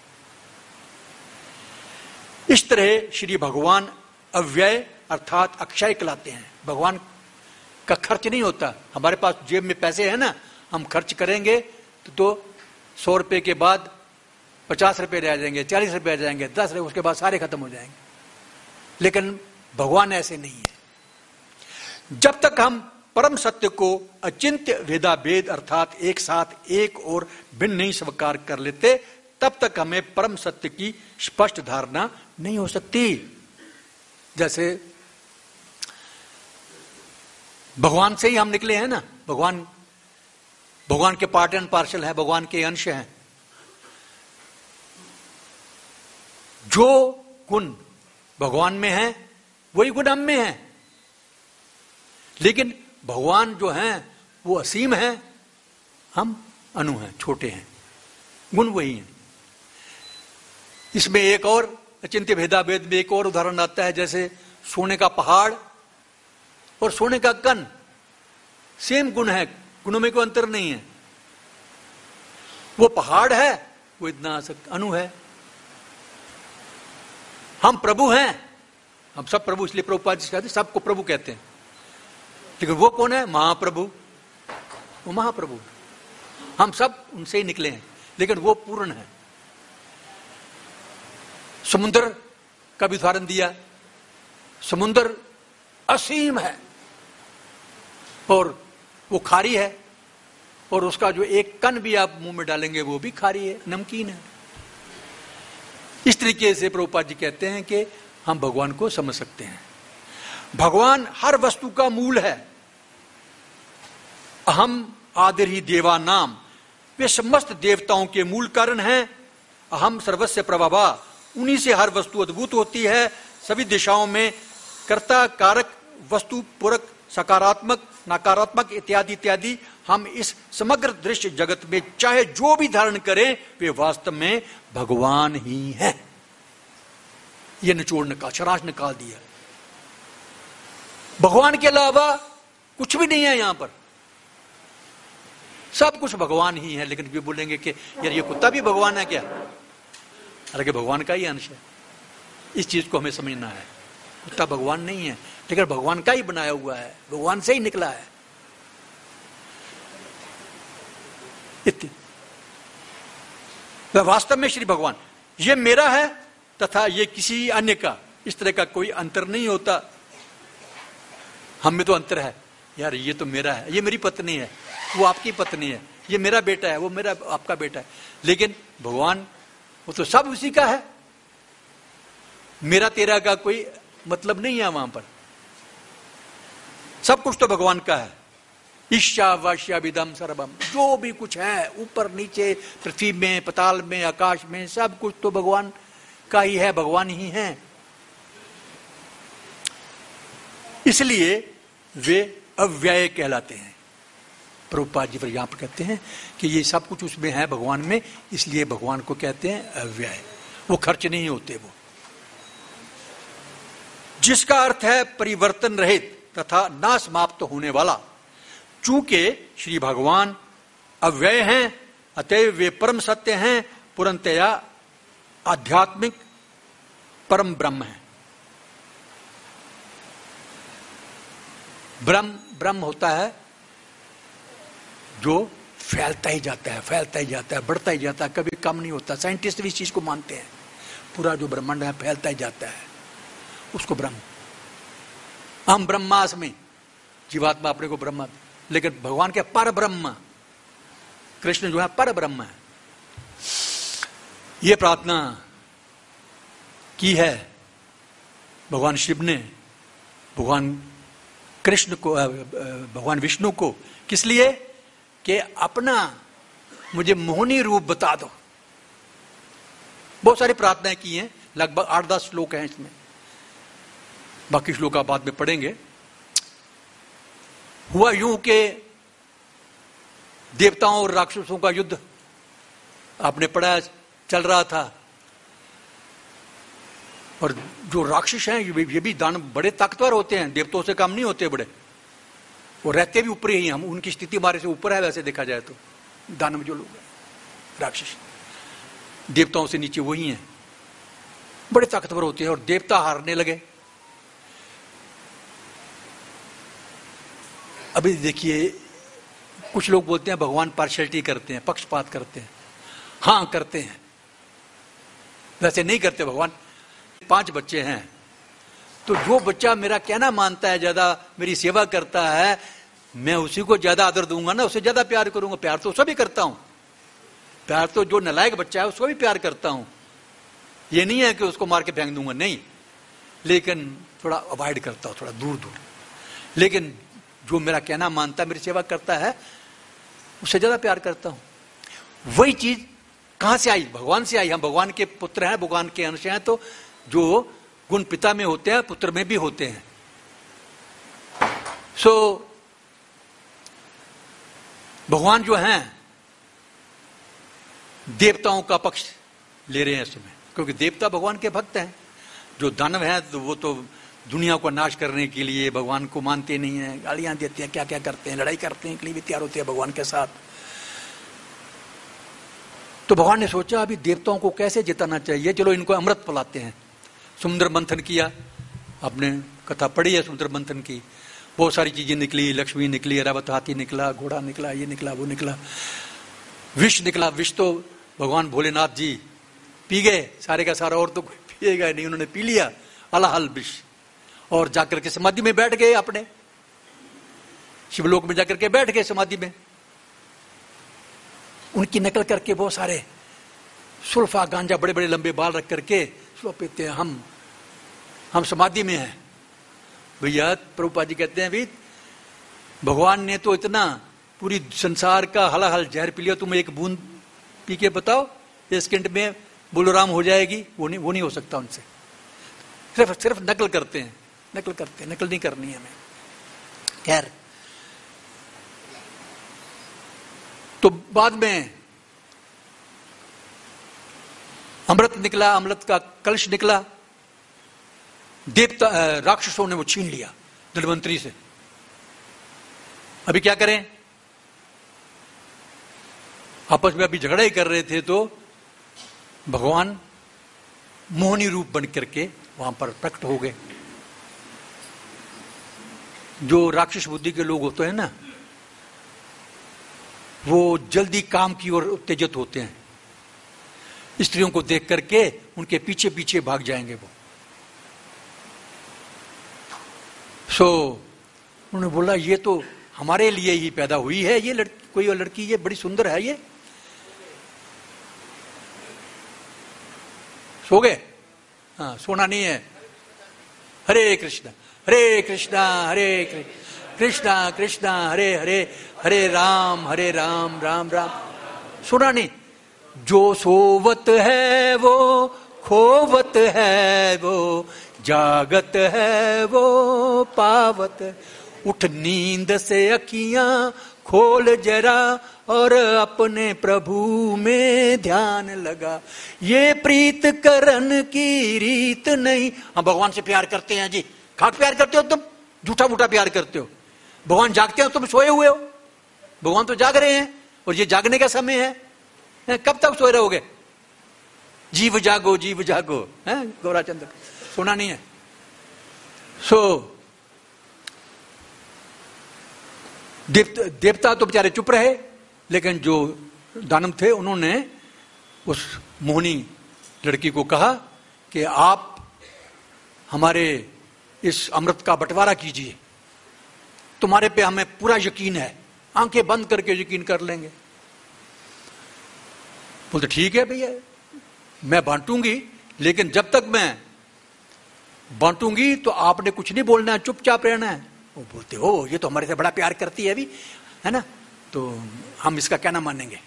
Speaker 1: इस तरह श्री भगवान अव्यय अर्थात अक्षय कहलाते हैं। भगवान का खर्च नहीं होता। हमारे पास जेब में पैसे हैं ना, हम खर्च करेंगे तो 100 रुपए के बाद 50 रुपए रह जाएंगे, 40 रुपए रह जाएंगे, 10 रुपए, उसके बाद सारे खत्म हो जाएंगे। लेकिन भगवान ऐसे नहीं है। जब तक हम परम सत्य को अचिंत्य भेदाभेद अर्थात एक साथ एक और भिन्न नहीं स्वीकार कर लेते, तब तक हमें परम सत्य की स्पष्ट धारणा नहीं हो सकती। जैसे भगवान से ही हम निकले हैं ना, भगवान के पार्ट एंड पार्सल है, भगवान के अंश हैं। जो गुण भगवान में है वही गुण हम में है, लेकिन भगवान जो हैं वो असीम है, हम अणु हैं, छोटे हैं, गुण वही हैं। इसमें एक और अचिंत्य भेदाभेद में एक और उदाहरण आता है, जैसे सोने का पहाड़ और सोने का कण, सेम गुण है, गुणों में कोई अंतर नहीं है। वो पहाड़ है, वो इतना अणु है। हम प्रभु हैं, हम सब प्रभु, इसलिए प्रभुपाद जी कहते हैं सबको प्रभु कहते हैं, लेकिन वो कौन है? महाप्रभु। वो महाप्रभु, हम सब उनसे ही निकले हैं, लेकिन वो पूर्ण है। समुद्र का भी उदाहरण दिया। समुद्र असीम है और वो खारी है, और उसका जो एक कण भी आप मुंह में डालेंगे वो भी खारी है, नमकीन है। इस तरीके से प्रभुपाद जी कहते हैं कि हम भगवान को समझ सकते हैं। भगवान हर वस्तु का मूल है। अहम आदिर्हि देवा नाम, वे समस्त देवताओं के मूल कारण हैं। अहम सर्वस्य प्रभवा, उन्हीं से हर वस्तु अद्भुत होती है। सभी दिशाओं में कर्ता कारक वस्तु पूरक सकारात्मक नकारात्मक इत्यादि इत्यादि, हम इस समग्र दृश्य जगत में चाहे जो भी धारण करें वे वास्तव में भगवान ही हैं। ये निचोड़ निकाल, शराश निकाल दिया। भगवान के अलावा कुछ भी नहीं है यहां पर, सब कुछ भगवान ही है। लेकिन वे बोलेंगे कि यार ये कुत्ता भी भगवान है क्या? अरे भगवान का ही अंश है। इस चीज को हमें समझना है। कुत्ता भगवान नहीं है, लेकिन भगवान का ही बनाया हुआ है, भगवान से ही निकला है। वह वास्तव में श्री भगवान, ये मेरा है तथा ये किसी अन्य का, इस तरह का कोई अंतर नहीं होता। हम में तो अंतर है, यार ये तो मेरा है, ये मेरी पत्नी है, वो आपकी पत्नी है, ये मेरा बेटा है, वो मेरा आपका बेटा है। लेकिन भगवान वो तो सब उसी का है, मेरा तेरा का कोई मतलब नहीं है। वहां पर सब कुछ तो भगवान का है। ईशावास्याभिदम सर्वम, जो भी कुछ है ऊपर नीचे पृथ्वी में पताल में आकाश में सब कुछ तो भगवान का ही है, भगवान ही है। इसलिए वे अव्यय कहलाते हैं। प्रभुपाद जी पर यहां पर कहते हैं कि ये सब कुछ उसमें है भगवान में, इसलिए भगवान को कहते हैं अव्यय। वो खर्च नहीं होते। वो जिसका अर्थ है परिवर्तन रहित तथा ना समाप्त होने वाला। चूंकि श्री भगवान अव्यय हैं, अतएव वे परम सत्य हैं, पूर्णतया आध्यात्मिक परम ब्रह्म है। ब्रह्म होता है जो फैलता ही जाता है, फैलता ही जाता है, बढ़ता ही जाता है, कभी कम नहीं होता। साइंटिस्ट भी इस चीज को मानते हैं। पूरा जो ब्रह्मांड है फैलता ही जाता है, उसको ब्रह्म। हम ब्रह्मास्मि, जीवात्मा अपने को ब्रह्मा, लेकिन भगवान के पर ब्रह्म, कृष्ण जो है पर ब्रह्म है। यह प्रार्थना की है भगवान शिव ने भगवान कृष्ण को, भगवान विष्णु को। किस लिए? कि अपना मुझे मोहनी रूप बता दो। बहुत सारी प्रार्थनाएं की हैं, लगभग 8-10 श्लोक हैं इसमें, बाकी श्लोक आप बाद में पढ़ेंगे। हुआ यूं कि देवताओं और राक्षसों का युद्ध आपने पढ़ा चल रहा था, और जो राक्षस हैं ये भी दानव बड़े ताकतवर होते हैं, देवताओं से कम नहीं होते बड़े, वो रहते भी ऊपर ही, हम उनकी स्थिति हमारे से ऊपर है वैसे देखा जाए तो। दानव जो लोग हैं राक्षस देवताओं से नीचे वही हैं, बड़े ताकतवर होते हैं, और देवता हारने लगे। अभी देखिए कुछ लोग बोलते हैं भगवान पार्शियलिटी करते हैं, पक्षपात करते हैं। हां करते हैं, वैसे नहीं करते भगवान। 5 बच्चे हैं, तो जो बच्चा मेरा कहना मानता है, ज्यादा मेरी सेवा करता है, मैं उसी को ज्यादा आदर दूंगा ना, उससे ज्यादा प्यार करूंगा। प्यार तो सभी करता हूं, प्यार तो जो नालायक बच्चा है उसको भी प्यार करता हूं। ये नहीं है कि उसको मार के फेंक दूंगा, नहीं, लेकिन थोड़ा अवॉइड करता हूं, थोड़ा दूर दूर। लेकिन जो मेरा कहना मानता है, मेरी सेवा करता है, उससे ज्यादा प्यार करता हूं। वही चीज कहां से आई? भगवान से आई। हम भगवान के पुत्र हैं, भगवान के अंश हैं, तो जो गुण पिता में होते हैं पुत्र में भी होते हैं। सो भगवान जो हैं देवताओं का पक्ष ले रहे हैं इस समय, क्योंकि देवता भगवान के भक्त हैं। जो दानव हैं तो वो तो दुनिया को नाश करने के लिए भगवान को मानते नहीं है, गालियां देते हैं, क्या क्या करते हैं, लड़ाई करते हैं, के लिए भी तैयार होते हैं भगवान के साथ। तो भगवान ने सोचा अभी देवताओं को कैसे जिताना चाहिए, चलो इनको अमृत पिलाते हैं। समुद्र मंथन किया, आपने कथा पढ़ी है समुद्र मंथन की, बहुत सारी चीजें निकली, लक्ष्मी निकली, ऐरावत हाथी निकला, घोड़ा निकला, ये निकला, वो निकला, विष निकला। विष तो भगवान भोलेनाथ जी पी गए सारे का सारा, और तो कोई पिएगा नहीं, उन्होंने पी लिया अलाहल विष, और जाकर के समाधि में बैठ गए, अपने शिवलोक में जाकर के बैठ गए समाधि में। उनकी नकल करके बहुत सारे सुल्फा गांजा बड़े बड़े लंबे बाल रख करके पीते हैं, हम समाधि में हैं। भैया प्रभुपाद जी कहते हैं, भी भगवान ने तो इतना पूरी संसार का हलाहल जहर पी लिया, तुम एक बूंद पी के बताओ 1 सेकंड में बोलोराम हो जाएगी? वो नहीं हो सकता उनसे। सिर्फ नकल करते हैं, नकल नहीं करनी है हमें। खैर, तो बाद में अमृत निकला, अमृत का कलश निकला, देवता राक्षसों ने वो छीन लिया धन्वंतरी से। अभी क्या करें? आपस में अभी झगड़ा ही कर रहे थे, तो भगवान मोहनी रूप बन करके वहां पर प्रकट हो गए। जो राक्षस बुद्धि के लोग होते हैं ना, वो जल्दी काम की ओर उत्तेजित होते हैं। स्त्रियों को देख करके उनके पीछे पीछे भाग जाएंगे वो। उन्होंने बोला ये तो हमारे लिए ही पैदा हुई है, ये कोई और लड़की, ये बड़ी सुंदर है, ये सो गए? हाँ, सोना नहीं है। हरे कृष्णा हरे कृष्णा हरे कृष्णा कृष्णा हरे हरे, हरे राम राम राम। सुना नहीं? जो सोवत है वो खोवत है, वो जागत है वो पावत। उठ नींद से अखियां खोल जरा और अपने प्रभु में ध्यान लगा, ये प्रीत करन की रीत नहीं। हम भगवान से प्यार करते हैं जी। खाक प्यार करते हो तुम, झूठा मूठा प्यार करते हो। भगवान जागते हो, तुम सोए हुए हो। भगवान तो जाग रहे हैं, और ये जागने का समय है। कब तक सोए रहोगे? जीव जागो जीव जागो, है गौराचंद्र, सुना नहीं है? देवता तो बेचारे चुप रहे, लेकिन जो दानव थे उन्होंने उस मोहनी लड़की को कहा कि आप हमारे इस अमृत का बंटवारा कीजिए, तुम्हारे पे हमें पूरा यकीन है, आंखें बंद करके यकीन कर लेंगे। बोलते ठीक है भैया, मैं बांटूंगी, लेकिन जब तक मैं बांटूंगी तो आपने कुछ नहीं बोलना है, चुपचाप रहना है। वो बोलते हो ये तो हमारे से बड़ा प्यार करती है अभी, है ना, तो हम इसका कहना मानेंगे।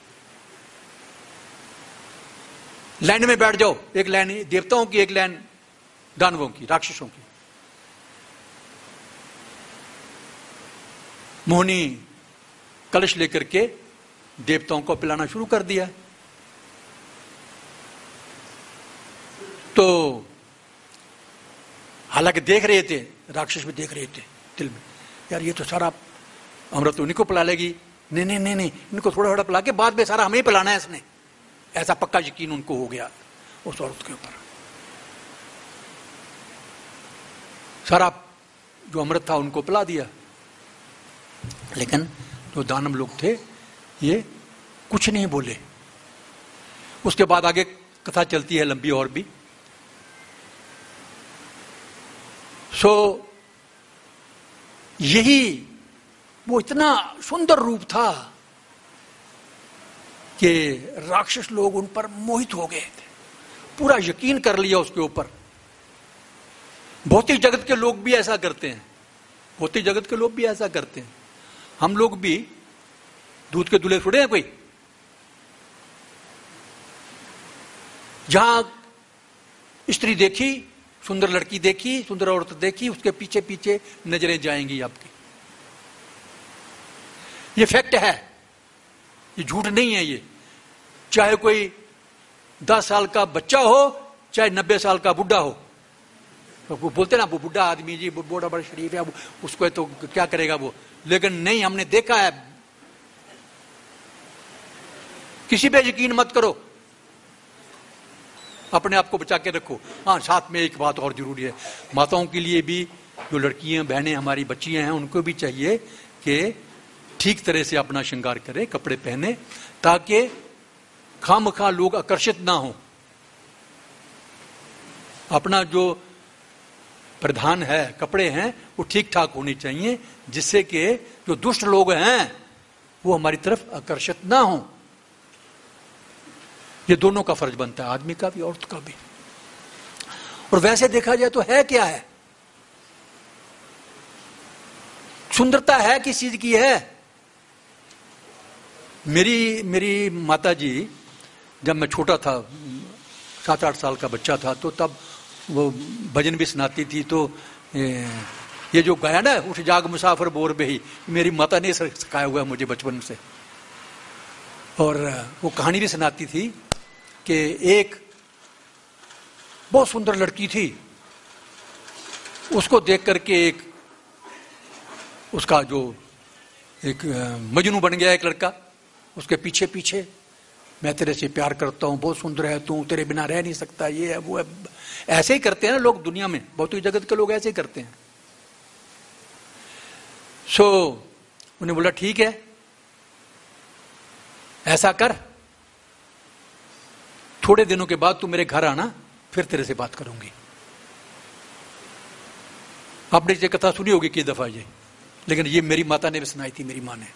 Speaker 1: लाइन में बैठ जाओ, एक लाइन देवताओं की, एक लाइन दानवों की, राक्षसों की। मोहिनी कलश लेकर के देवताओं को पिलाना शुरू कर दिया। तो हालांकि देख रहे थे, राक्षस भी देख रहे थे दिल में, यार ये तो सारा अमृत उन्हीं को पिला लेगी, नहीं नहीं नहीं नहीं, इनको थोड़ा थोड़ा पिला के बाद में सारा हमें ही पिलाना है इसने। ऐसा पक्का यकीन उनको हो गया उस औरत के ऊपर। सारा जो अमृत था उनको पिला दिया। लेकिन जो दानव लोग थे ये कुछ नहीं बोले। उसके बाद आगे कथा चलती है लंबी और भी। यही वो इतना सुंदर रूप था कि राक्षस लोग उन पर मोहित हो गए थे, पूरा यकीन कर लिया उसके ऊपर। भौतिक जगत के लोग भी ऐसा करते हैं, भौतिक जगत के लोग भी ऐसा करते हैं। हम लोग भी दूध के दूल्हे थोड़े हैं कोई। जहां स्त्री देखी, सुंदर लड़की देखी, सुंदर औरत देखी, उसके पीछे पीछे नजरें जाएंगी आपकी। ये फैक्ट है, ये झूठ नहीं है। ये चाहे कोई 10 साल का बच्चा हो, चाहे 90 साल का बुढ़ा हो। तो वो बोलते ना वो बुढ़ा आदमी जी बड़ा बड़ा शरीफ है, उसको तो क्या करेगा वो। लेकिन नहीं, हमने देखा है। किसी पे यकीन मत करो, अपने आप को बचा के रखो। हाँ, साथ में एक बात और जरूरी है, माताओं के लिए भी, जो लड़कियां बहनें हमारी बच्चियां हैं, उनको भी चाहिए कि ठीक तरह से अपना श्रृंगार करें, कपड़े पहने, ताकि खामखा लोग आकर्षित ना हो। अपना जो प्रधान है, कपड़े हैं, वो ठीक ठाक होने चाहिए, जिससे कि जो दुष्ट लोग हैं वो हमारी तरफ आकर्षित ना हो। ये दोनों का फर्ज बनता है, आदमी का भी औरत का भी। और वैसे देखा जाए तो है क्या है, सुंदरता है किस चीज की है। मेरी माता जी जब मैं छोटा था, 7-8 साल का बच्चा था, तो तब वो भजन भी सुनाती थी। तो ये जो गाया ना, उठ जाग मुसाफिर बोर बेही, मेरी माता ने सिखाया हुआ है मुझे बचपन से। और वो कहानी भी सुनाती थी कि एक बहुत सुंदर लड़की थी, उसको देख करके एक उसका जो एक मजनू बन गया एक लड़का, उसके पीछे पीछे, मैं तेरे से प्यार करता हूं, बहुत सुंदर है तू, तेरे बिना रह नहीं सकता, ये है वो है। ऐसे ही करते हैं ना लोग दुनिया में, भौतिक जगत के लोग ऐसे ही करते हैं। उन्हें बोला ठीक है, ऐसा कर, थोड़े दिनों के बाद तू मेरे घर आना, फिर तेरे से बात करूंगी। आपने ये कथा सुनी होगी कई दफा ये, लेकिन ये मेरी माता ने भी सुनाई थी, मेरी मां ने।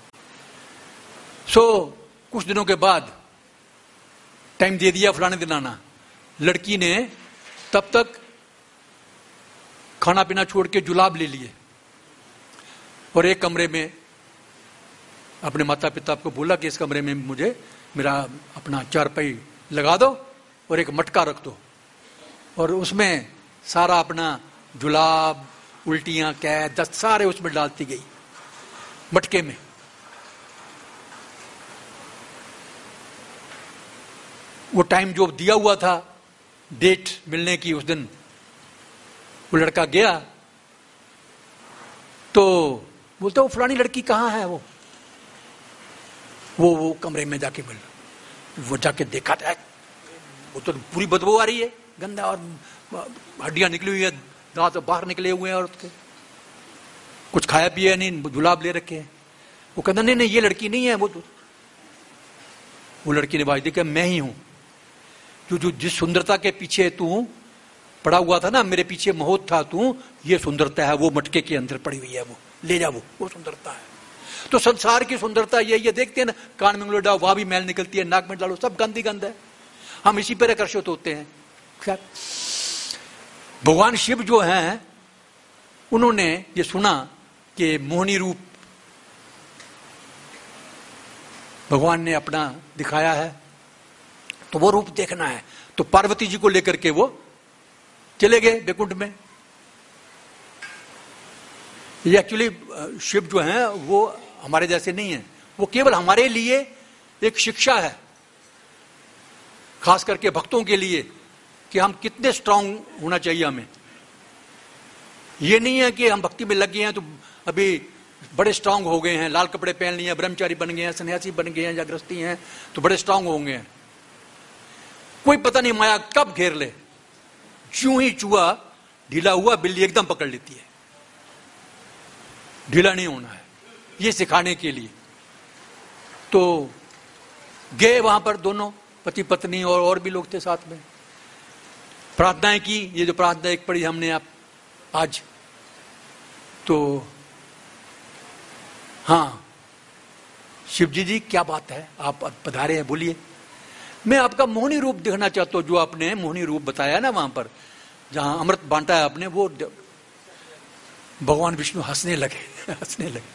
Speaker 1: कुछ दिनों के बाद टाइम दे दिया, फलाने दिन आना। लड़की ने तब तक खाना पीना छोड़ के जुलाब ले लिए और एक कमरे में अपने माता पिता को बोला कि इस कमरे में मुझे मेरा अपना चारपाई लगा दो और एक मटका रख दो, और उसमें सारा अपना जुलाब, उल्टियां, कैद, दस्त सारे उसमें डालती गई मटके में। वो टाइम जो दिया हुआ था डेट मिलने की, उस दिन वो लड़का गया तो बोलता वो फलानी लड़की कहाँ है। वो कमरे में जाके मिल, वो जाके देखा था, वो तो पूरी बदबू आ रही है, गंदा, और हड्डियां निकली हुई है, दांत बाहर निकले हुए हैं औरत के, कुछ खाया पिया नहीं, जुलाब ले रखे हैं। वो कहता नहीं नहीं ये लड़की नहीं है। वो लड़की ने बात दी कि मैं ही हूं, जो जिस सुंदरता के पीछे तू पड़ा हुआ था ना, मेरे पीछे मोहित था तू, ये सुंदरता है, वो मटके के अंदर पड़ी हुई है, वो ले जा, वो सुंदरता है। तो संसार की सुंदरता ये देखते हैं ना, कान में डालो वहां भी मैल निकलती है, नाक में डालो सब गंदी गंद है, हम इसी पर आकर्षित होते हैं। खैर, भगवान शिव जो हैं, उन्होंने ये सुना कि मोहिनी रूप भगवान ने अपना दिखाया है, तो वो रूप देखना है। तो पार्वती जी को लेकर के वो चले गए बैकुंठ में। ये एक्चुअली शिव जो हैं वो हमारे जैसे नहीं है, वो केवल हमारे लिए एक शिक्षा है, खास करके भक्तों के लिए, कि हम कितने स्ट्रांग होना चाहिए हमें। ये नहीं है कि हम भक्ति में लग गए हैं तो अभी बड़े स्ट्रांग हो गए हैं, लाल कपड़े पहन लिए हैं, ब्रह्मचारी बन गए हैं, सन्यासी बन गए हैं या गृहस्थी हैं तो बड़े स्ट्रांग होंगे हैं। कोई पता नहीं माया कब घेर ले, ज्यों ही चूहा ढीला हुआ बिल्ली एकदम पकड़ लेती है। ढीला नहीं होना है, ये सिखाने के लिए। तो गए वहां पर दोनों पति पत्नी और भी लोग थे साथ में, प्रार्थनाएं की। ये जो प्रार्थना एक पढ़ी हमने आप आज, तो हाँ शिवजी जी क्या बात है, आप पधारे हैं, बोलिए। मैं आपका मोहनी रूप दिखना चाहता हूं, जो आपने मोहनी रूप बताया ना वहां पर जहां अमृत बांटा है आपने, वो भगवान विष्णु हंसने लगे हंसने लगे।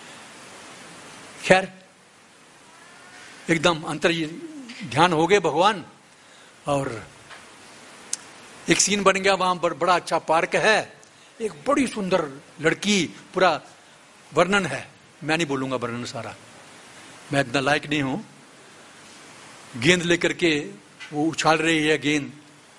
Speaker 1: खैर एकदम अंतर ध्यान हो गए भगवान, और एक सीन बन गया वहां पर। बड़ा अच्छा पार्क है, एक बड़ी सुंदर लड़की, पूरा वर्णन है, मैं नहीं बोलूंगा वर्णन सारा, मैं इतना लायक नहीं हूं। गेंद लेकर के वो उछाल रही है गेंद,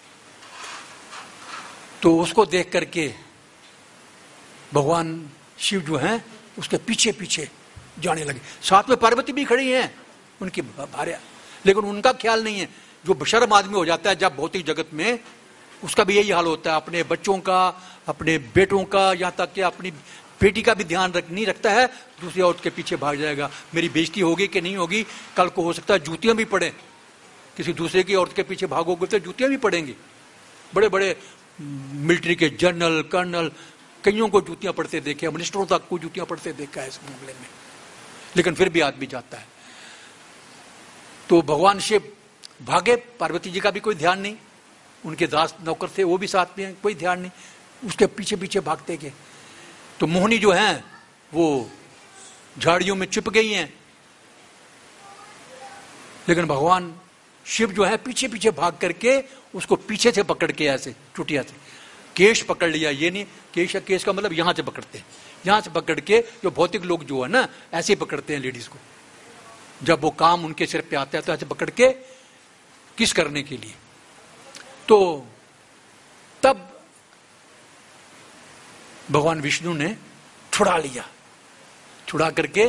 Speaker 1: तो उसको देख करके भगवान शिव जो हैं उसके पीछे पीछे जाने लगे। साथ में पार्वती भी खड़ी हैं, उनकी भार्या, लेकिन उनका ख्याल नहीं है। जो बेशर्म आदमी हो जाता है जब भौतिक जगत में, उसका भी यही हाल होता है, अपने बच्चों का, अपने बेटों का, यहां तक कि अपनी बेटी का भी ध्यान नहीं रखता है, दूसरी औरत के पीछे भाग जाएगा। मेरी बेइज्जती होगी कि नहीं होगी, कल को हो सकता है जूतियां भी पड़े, किसी दूसरे की औरत के पीछे भागोगे तो जूतियां भी पड़ेंगी। बड़े बड़े मिलिट्री के जनरल कर्नल कईयों को जूतियां पड़ते देखे, मिनिस्टरों तक को जूतियां पड़ते देखा है इस मामले में, लेकिन फिर भी आदमी जाता है। तो भगवान शिव भागे, पार्वती जी का भी कोई ध्यान नहीं, उनके दास नौकर थे वो भी साथ में, कोई ध्यान नहीं, उसके पीछे पीछे भागते गए। तो मोहनी जो हैं वो झाड़ियों में छिप गई हैं, लेकिन भगवान शिव जो है पीछे पीछे भाग करके उसको पीछे से पकड़ के, ऐसे चुटिया से केश पकड़ लिया। ये नहीं केश का मतलब यहां से पकड़ते हैं, यहां से पकड़ के, जो भौतिक लोग जो है ना ऐसे पकड़ते हैं लेडीज को, जब वो काम उनके सिर पे आता है तो ऐसे पकड़ के किस करने के लिए। तो तब भगवान विष्णु ने छुड़ा लिया, छुड़ा करके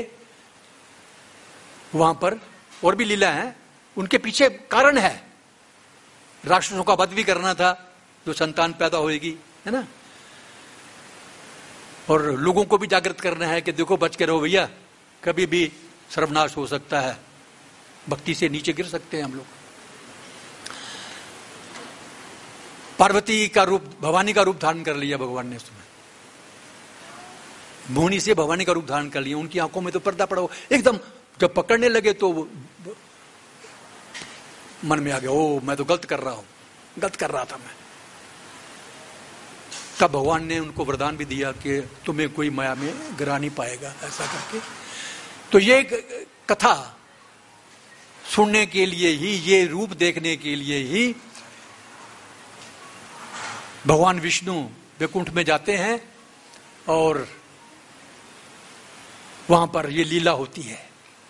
Speaker 1: वहां पर और भी लीला है, उनके पीछे कारण है, राक्षसों का वध भी करना था, जो संतान पैदा होएगी, है ना, और लोगों को भी जागृत करना है कि देखो बच के रहो भैया, कभी भी सर्वनाश हो सकता है, भक्ति से नीचे गिर सकते हैं हम लोग। पार्वती का रूप, भवानी का रूप धारण कर लिया भगवान ने उसमें, मोहनी से भवानी का रूप धारण कर लिया। उनकी आंखों में तो पर्दा पड़ा हो, एकदम जब पकड़ने लगे तो मन में आ गया, ओ मैं तो गलत कर रहा हूं, गलत कर रहा था मैं। तब भगवान ने उनको वरदान भी दिया कि तुम्हें कोई माया में गिरा नहीं पाएगा, ऐसा करके। तो ये कथा सुनने के लिए ही, ये रूप देखने के लिए ही भगवान विष्णु वैकुंठ में जाते हैं और वहां पर ये लीला होती है।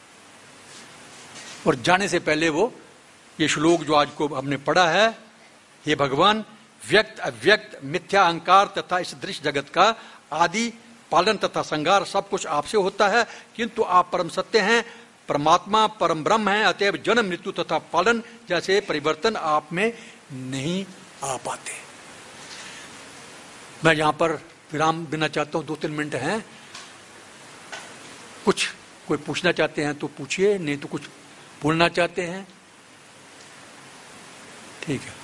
Speaker 1: और जाने से पहले वो ये श्लोक जो आज को हमने पढ़ा है, हे भगवान, व्यक्त अव्यक्त मिथ्या अहंकार तथा इस दृश्य जगत का आदि पालन तथा संगार सब कुछ आपसे होता है, किंतु आप परम सत्य हैं, परमात्मा परम ब्रह्म है, अतएव जन्म मृत्यु तथा पालन जैसे परिवर्तन आप में नहीं आ पाते। मैं यहां पर विराम देना चाहता हूं, 2-3 मिनट हैं, कुछ कोई पूछना चाहते हैं तो पूछिए, नहीं तो कुछ बोलना चाहते हैं, ठीक है।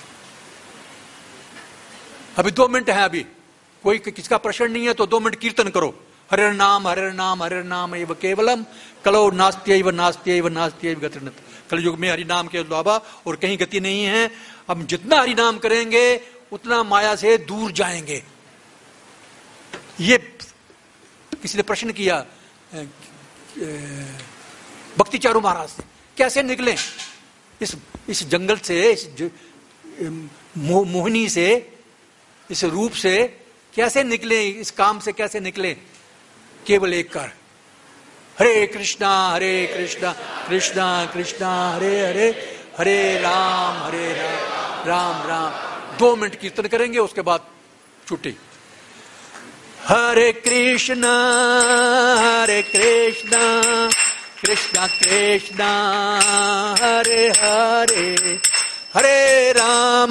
Speaker 1: अभी 2 मिनट है, अभी कोई किसका प्रश्न नहीं है तो 2 मिनट कीर्तन करो, हरे नाम हरे नाम हरे नाम एव केवलम कलो नास्त्यैव नास्त्यैव नास्त्यैव गतिर्न। कलयुग में हरि नाम के अलावा और कहीं गति नहीं है। हम जितना हरि नाम करेंगे उतना माया से दूर जाएंगे। ये किसी ने प्रश्न किया भक्ति चारू महाराज से, कैसे निकले इस जंगल से, इस मोहिनी से, इस रूप से कैसे निकले, इस काम से कैसे निकले। केवल एक कर, हरे कृष्णा कृष्णा कृष्णा हरे हरे, हरे राम राम राम। 2 मिनट कीर्तन करेंगे, उसके बाद छुट्टी। हरे कृष्णा कृष्णा कृष्णा हरे हरे, हरे राम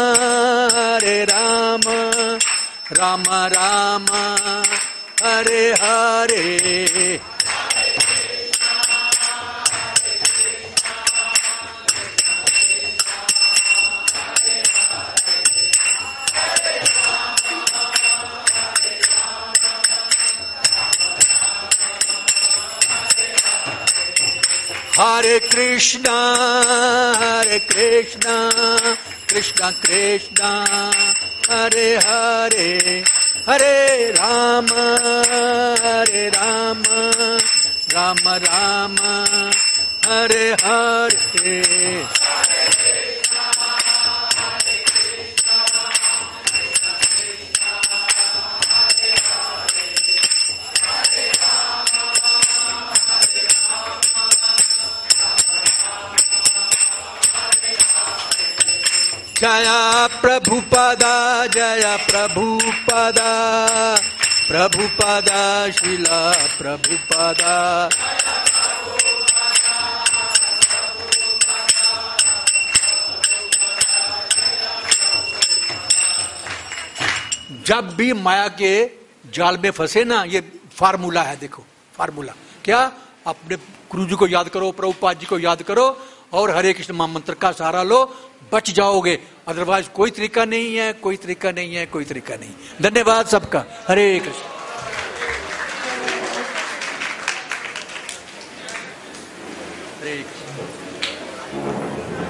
Speaker 1: राम राम हरे हरे। हरे कृष्णा कृष्णा कृष्णा हरे हरे, हरे राम राम राम हरे हरे। जय प्रभुपदा प्रभुपदा शिला प्रभुपदा। जब भी माया के जाल में फंसे ना, ये फार्मूला है, देखो फार्मूला क्या, अपने गुरु जी को याद करो, प्रभुपाद जी को याद करो और हरे कृष्ण महामंत्र का सहारा लो, बच जाओगे। अदरवाइज कोई तरीका नहीं है, कोई तरीका नहीं है, कोई तरीका नहीं। धन्यवाद सबका। हरे कृष्ण। हरे कृष्ण।